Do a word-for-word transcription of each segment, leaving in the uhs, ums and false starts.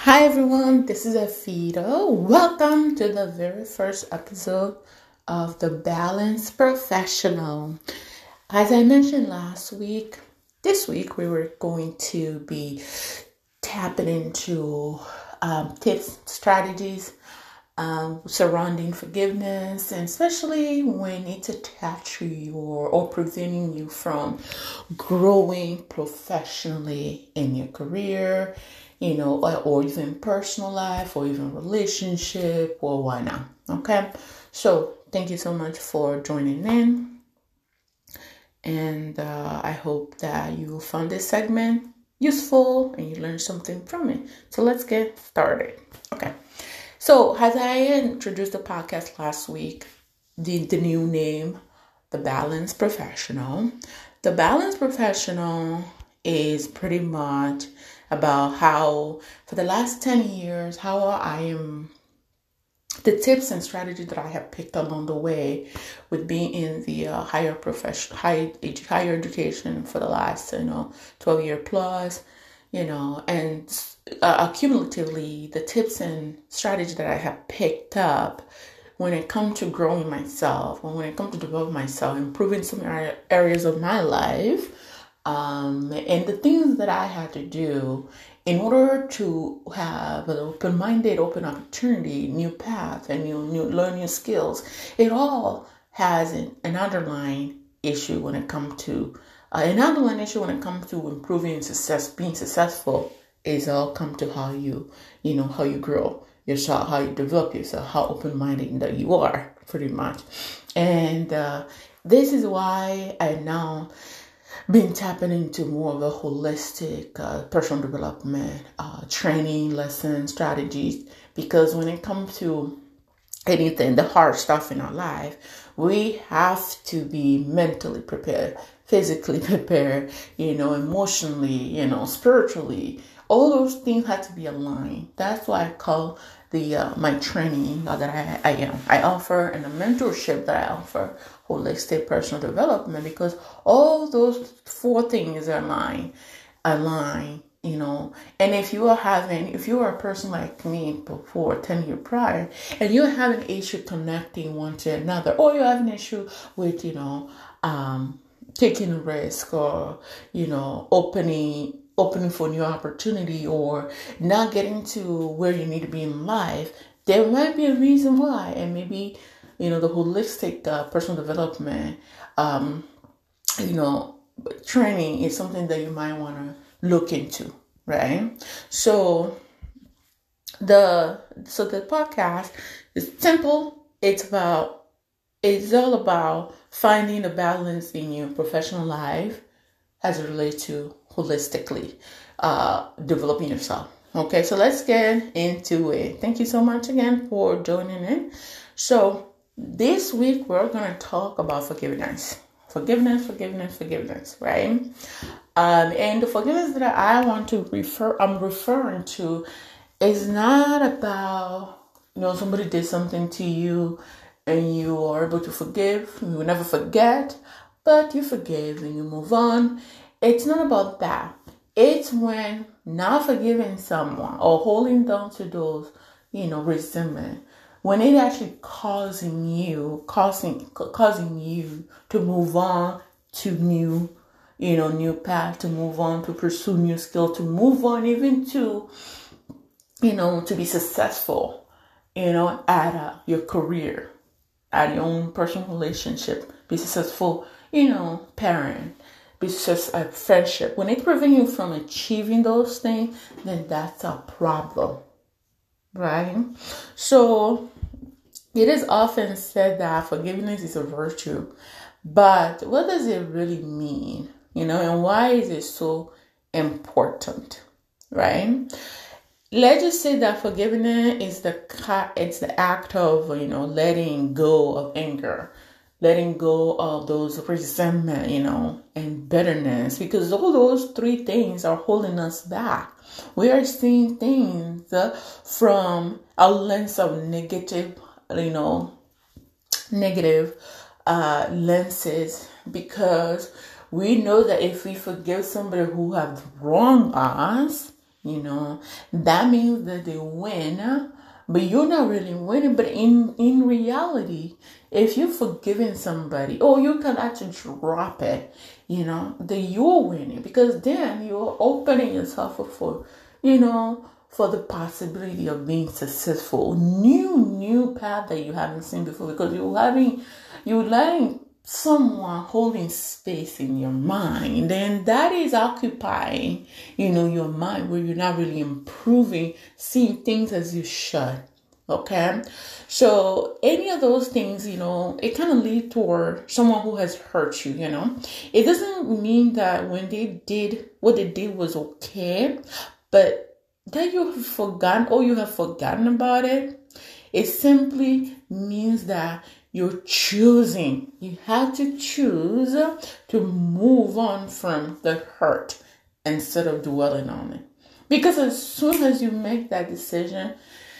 Hi everyone, this is Afida. Welcome to the very first episode of The Balanced Professional. As I mentioned last week, this week we were going to be tapping into um, tips, strategies um, surrounding forgiveness, and especially when it's attached to you or, or preventing you from growing professionally in your career, you know, or, or even personal life or even relationship or whatnot. Okay. So thank you so much for joining in. And uh, I hope that you found this segment useful and you learned something from it. So let's get started. Okay. So as I introduced the podcast last week, the, the new name, The Balanced Professional. The Balanced Professional is pretty much about how for the last ten years, how I am, the tips and strategies that I have picked along the way with being in the uh, higher profession, high, higher education for the last, you know, twelve year plus, you know, and uh, accumulatively the tips and strategies that I have picked up when it comes to growing myself, when it comes to developing myself, improving some areas of my life, Um, and the things that I had to do in order to have an open-minded, open opportunity, new path, and new, new learn new skills, it all has an, an underlying issue when it comes to uh, an underlying issue when it comes to improving success, being successful. Is all come to how you, you know, how you grow yourself, how you develop yourself, how open-minded that you are, pretty much. And uh, this is why I now been tapping into more of a holistic uh, personal development, uh, training, lessons, strategies, because when it comes to anything, the hard stuff in our life, we have to be mentally prepared, physically prepared, you know, emotionally, you know, spiritually. All those things have to be aligned. That's why I call the uh, my training uh, that I, I am I offer and the mentorship that I offer holistic personal development, because all those four things are aligned, align, you know. And if you are having, if you are a person like me before ten years prior, and you're having an issue connecting one to another, or you're having an issue with, you know, um, taking a risk or, you know, opening opening for new opportunity or not getting to where you need to be in life, there might be a reason why. And maybe, you know, the holistic uh, personal development, um, you know, training is something that you might want to look into, right? So the so the podcast is simple. It's about it's all about finding a balance in your professional life as it relates to holistically uh, developing yourself. Okay, so let's get into it. Thank you so much again for joining in. So this week we're going to talk about forgiveness. Forgiveness, forgiveness, forgiveness, right? Um, and the forgiveness that I want to refer, I'm referring to is not about, you know, somebody did something to you and you are able to forgive, you will never forget, but you forgive and you move on. It's not about that. It's when not forgiving someone or holding on to those, you know, resentment, when it actually causing you, causing causing you to move on to new, you know, new path, to move on, to pursue new skill, to move on, even to, you know, to be successful, you know, at uh, your career, at your own personal relationship, be successful, you know, parent, be successful at friendship. When it's preventing you from achieving those things, then that's a problem, right? So it is often said that forgiveness is a virtue, but what does it really mean? You know, and why is it so important, right? Let's just say that forgiveness is the it's the act of, you know, letting go of anger, letting go of those resentment, you know, and bitterness, because all those three things are holding us back. We are seeing things uh, from a lens of negative, you know, negative uh, lenses, because we know that if we forgive somebody who have wronged us, You know, that means that they win, but you're not really winning. But in in reality, if you've forgiven somebody, or you can actually drop it, you know, then you're winning, because then you're opening yourself up for, you know, for the possibility of being successful, new new path that you haven't seen before, because you're having you're letting someone holding space in your mind, and that is occupying, you know, your mind, where you're not really improving, seeing things as you should. Okay, so any of those things, you know, it kind of lead toward someone who has hurt you. You know, it doesn't mean that when they did what they did was okay, but that you have forgotten, or you have forgotten about it. It simply means that you're choosing. You have to choose to move on from the hurt instead of dwelling on it. Because as soon as you make that decision,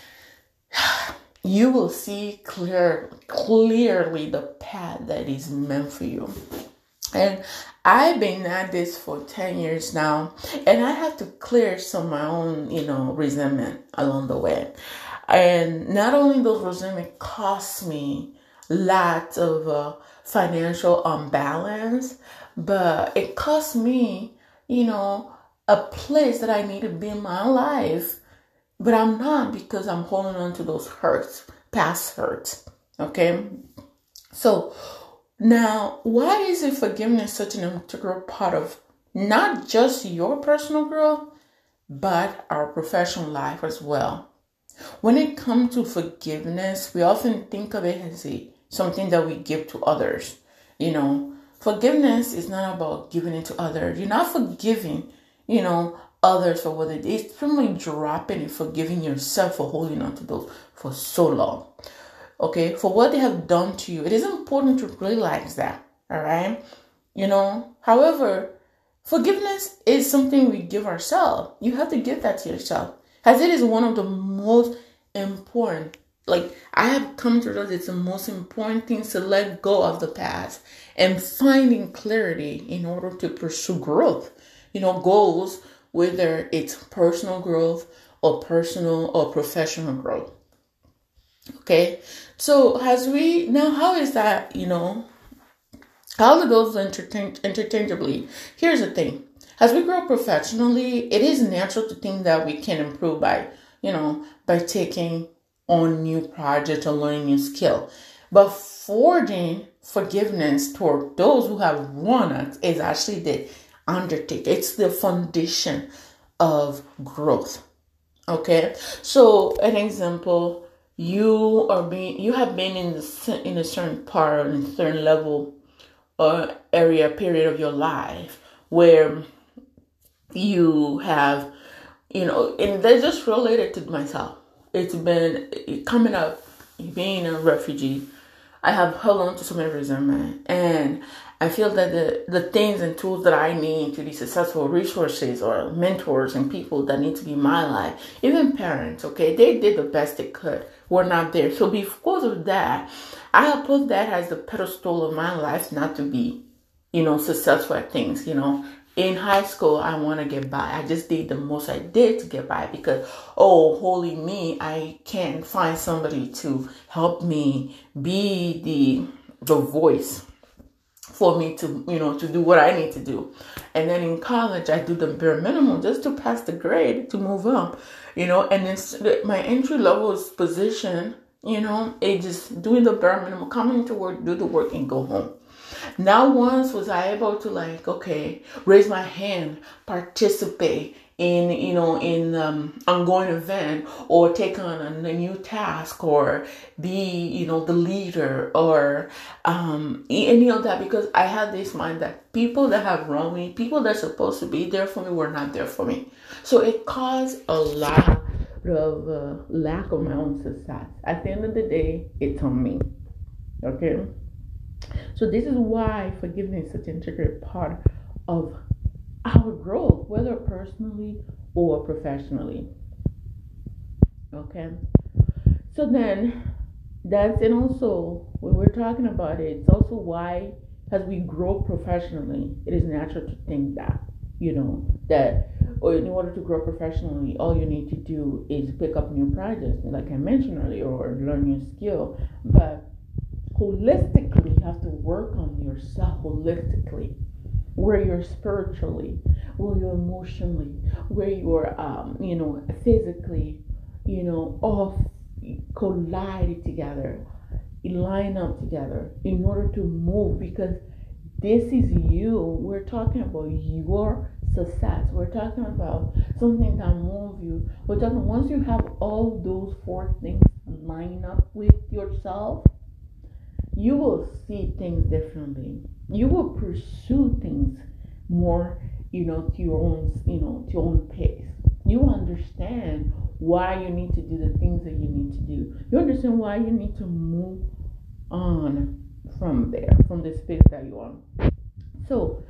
you will see clear, clearly the path that is meant for you. And I've been at this for ten years now, and I have to clear some of my own, you know, resentment along the way. And not only those resentment cost me lots of uh, financial imbalance, but it cost me, you know, a place that I need to be in my life. But I'm not, because I'm holding on to those hurts, past hurts. Okay? So now, why is it forgiveness such an integral part of not just your personal growth, but our professional life as well? When it comes to forgiveness, we often think of it as a something that we give to others. You know, forgiveness is not about giving it to others. You're not forgiving, you know, others for what they did. It's simply dropping and forgiving yourself for holding on to those for so long. Okay, for what they have done to you. It is important to realize that. All right. You know, however, forgiveness is something we give ourselves. You have to give that to yourself, as it is one of the most important. Like, I have come to realize it's the most important thing to let go of the past and finding clarity in order to pursue growth. You know, goals, whether it's personal growth or personal or professional growth. Okay, so as we now, how is that, you know, how do those interchange, interchangeably? Here's the thing. As we grow professionally, it is natural to think that we can improve by, you know, by taking on new projects or learning new skill. But forging forgiveness toward those who have wronged us is actually the undertaking. It's the foundation of growth. Okay, so an example, you are being, you have been in the, in a certain part, in a certain level or area, period of your life where you have, you know, and they're just related to myself. It's been coming up, being a refugee. I have held on to so many resentment, and I feel that the, the things and tools that I need to be successful, resources or mentors and people that need to be in my life, even parents, okay, they did the best they could, were not there. So because of that, I have put that as the pedestal of my life, not to be, you know, successful at things. You know, in high school, I want to get by. I just did the most I did to get by because, oh, holy me, I can't find somebody to help me be the the voice for me to, you know, to do what I need to do. And then in college, I do the bare minimum just to pass the grade to move up, you know, and then my entry level position, you know, it just doing the bare minimum, coming to work, do the work and go home. Not once was I able to like, okay, raise my hand, participate in, you know, in um, ongoing event or take on a, a new task or be, you know, the leader or um, any of that, because I had this mind that people that have wronged me, people that are supposed to be there for me were not there for me. So it caused a lot of uh, lack of my own success. At the end of the day, it's on me. Okay? So this is why forgiveness is such an integral part of our growth, whether personally or professionally. Okay. So then that's, and also when we're talking about it, it's also why as we grow professionally, it is natural to think that, you know, that or in order to grow professionally, all you need to do is pick up new projects, like I mentioned earlier, or learn new skill. But holistically, you have to work on yourself holistically, where you're spiritually, where you're emotionally, where you're, um, you know, physically, you know, all collide together, line up together in order to move, because this is you. We're talking about your success. We're talking about something that moves you. We're talking, once you have all those four things line up with yourself, you will see things differently. You will pursue things more, you know, to your own, you know, to your own pace. You understand why you need to do the things that you need to do. You understand why you need to move on from there, from the space that you're on. So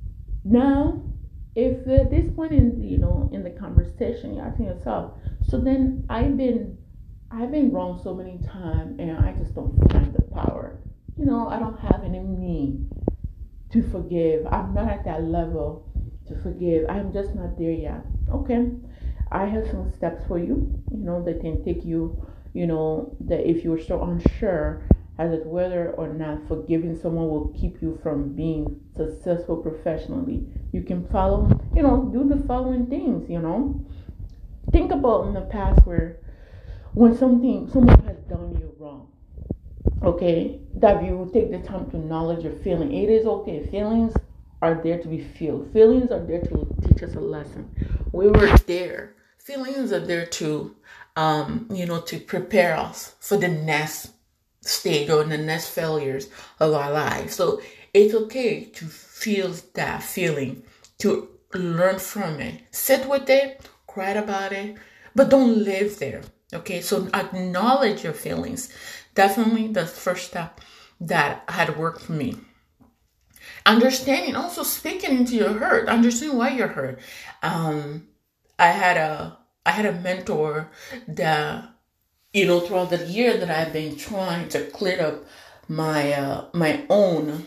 now, if at this point in you know in the conversation, you're asking yourself, so then I've been I've been wrong so many times, and I just don't find the power. You know, I don't have it in me to forgive. I'm not at that level to forgive. I'm just not there yet. Okay, I have some steps for you. You know that can take you. You know that if you're so unsure as to whether or not forgiving someone will keep you from being successful professionally, you can follow, you know, do the following things, you know. Think about in the past where when something, someone has done you wrong, okay, that you take the time to acknowledge your feeling. It is okay. Feelings are there to be felt. Feelings are there to teach us a lesson. We were there. Feelings are there to, um, you know, to prepare us for the next stage or the next failures of our lives. So it's okay to feel that feeling, to learn from it, sit with it, cry about it, but don't live there. Okay, so acknowledge your feelings. Definitely the first step that had worked for me. Understanding, also speaking into your hurt, understanding why you're hurt. Um, I had a I had a mentor that, you know, throughout the year that I've been trying to clear up my uh, my own,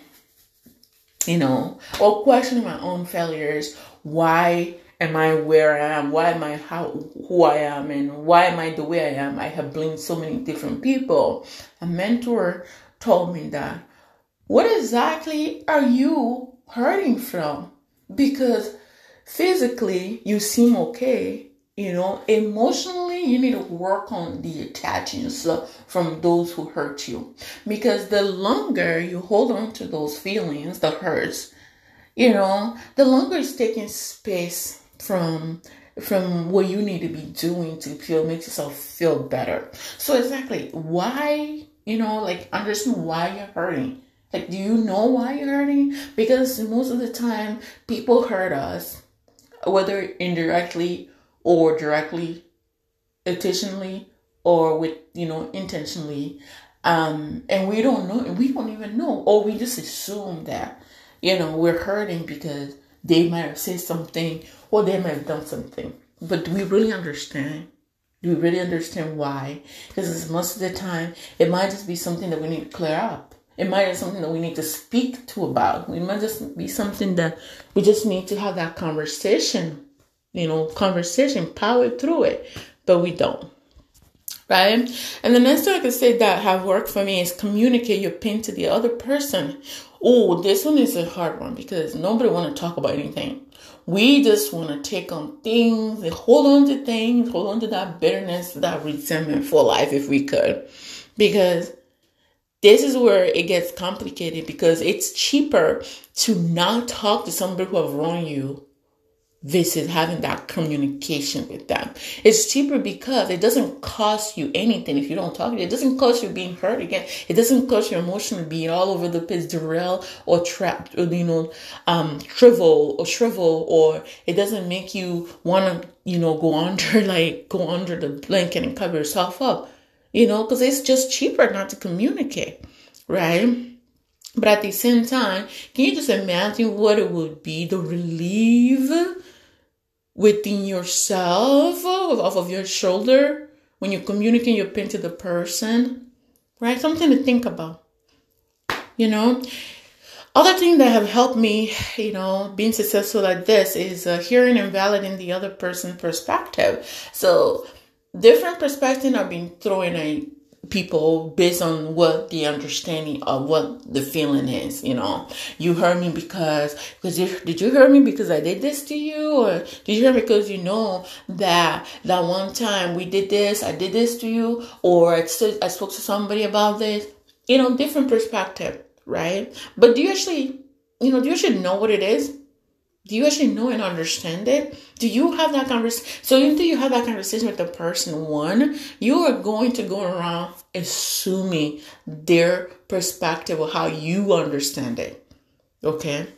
you know, or questioning my own failures. Why am I where I am? Why am I how who I am? And why am I the way I am? I have blamed so many different people. A mentor told me that, what exactly are you hurting from? Because physically you seem okay. You know, emotionally, you need to work on the attachments from those who hurt you. Because the longer you hold on to those feelings, the hurts, you know, the longer it's taking space from from what you need to be doing to feel, make yourself feel better. So exactly why, you know, like understand why you're hurting. Like, do you know why you're hurting? Because most of the time, people hurt us, whether indirectly or directly, intentionally, or with, you know, intentionally. Um, and we don't know, and we don't even know, or we just assume that, you know, we're hurting because they might have said something, or they might have done something. But do we really understand? Do we really understand why? Because most of the time, it might just be something that we need to clear up. It might be something that we need to speak to about. It might just be something that we just need to have that conversation. You know, conversation, power through it, but we don't, right? And the next thing I could say that have worked for me is communicate your pain to the other person. Oh, this one is a hard one because nobody want to talk about anything. We just want to take on things and hold on to things, hold on to that bitterness, that resentment for life if we could, because this is where it gets complicated, because it's cheaper to not talk to somebody who have wronged you versus having that communication with them. It's cheaper because it doesn't cost you anything if you don't talk. It doesn't cost you being hurt again. It doesn't cost you emotionally being all over the place, derailed or trapped, or, you know, um, shrivel or shrivel, or it doesn't make you want to, you know, go under, like go under the blanket and cover yourself up, you know, because it's just cheaper not to communicate, right? But at the same time, can you just imagine what it would be, the relief within yourself, off of your shoulder, when you communicate your pain to the person, right? Something to think about, you know? Other thing that have helped me, you know, being successful at this is uh, hearing and validating the other person's perspective. So different perspectives are being thrown at people based on what the understanding of what the feeling is. You know, you heard me because because you, did you hear me because I did this to you, or did you hear me because you know that that one time we did this, I did this to you, or I, st- I spoke to somebody about this. You know, different perspective, right? But do you actually, you know, do you actually know what it is? Do you actually know and understand it? Do you have that conversation? So until you have that conversation with the person, one, you are going to go around assuming their perspective of how you understand it. Okay?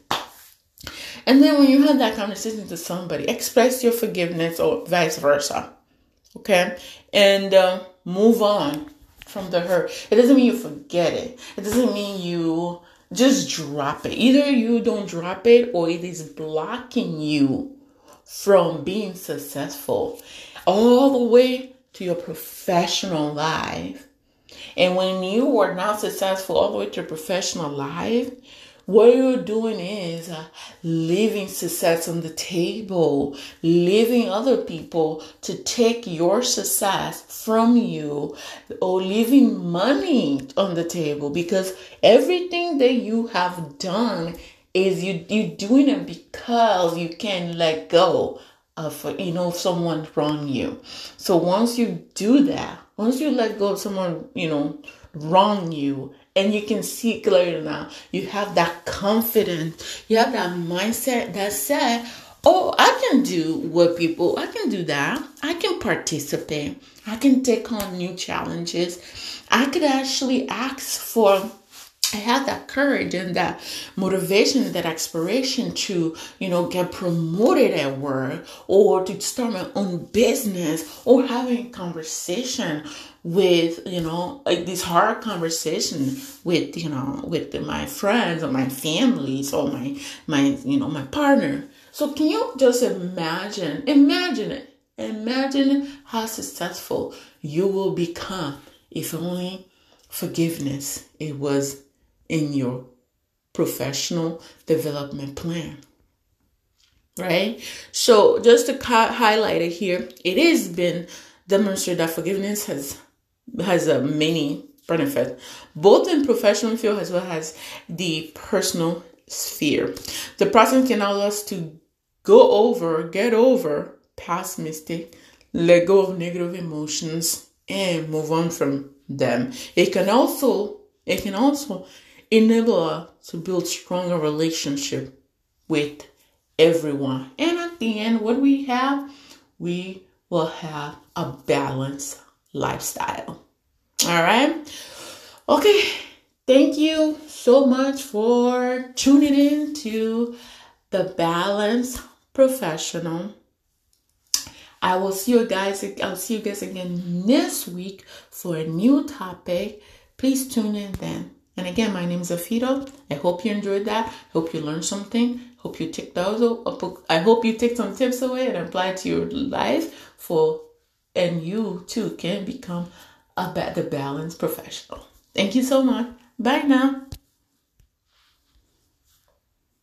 And then when you have that conversation to somebody, express your forgiveness or vice versa. Okay? And uh, move on from the hurt. It doesn't mean you forget it. It doesn't mean you just drop it. Either you don't drop it or it is blocking you from being successful all the way to your professional life. And when you are now successful all the way to your professional life, what you're doing is uh, leaving success on the table, leaving other people to take your success from you, or leaving money on the table, because everything that you have done is you you doing it because you can't let go of, you know, someone wrong you. So once you do that, once you let go of someone, you know, wrong you, and you can see clearly now, you have that confidence, you have that mindset that said, oh, I can do what people, I can do that. I can participate. I can take on new challenges. I could actually ask for, I have that courage and that motivation, that aspiration to, you know, get promoted at work, or to start my own business, or having conversation with, you know, like this hard conversation with, you know, with my friends or my families or my, my, you know, my partner. So can you just imagine, imagine it, imagine how successful you will become if only forgiveness, it was in your professional development plan, right? So just to ca- highlight it here, it has been demonstrated that forgiveness has has a many benefits, both in professional field as well as the personal sphere. The process can allow us to go over, get over past mistake, let go of negative emotions, and move on from them. It can also, it can also enable us to build stronger relationship with everyone. And at the end, what we have, we will have a balanced lifestyle. All right. Okay. Thank you so much for tuning in to the Balanced Professional. I will see you guys. I'll see you guys again next week for a new topic. Please tune in then. And again, my name is Afito. I hope you enjoyed that. Hope you learned something. Hope you take those. I hope you take some tips away and apply it to your life, for, and you too can become a the balanced professional. Thank you so much. Bye now.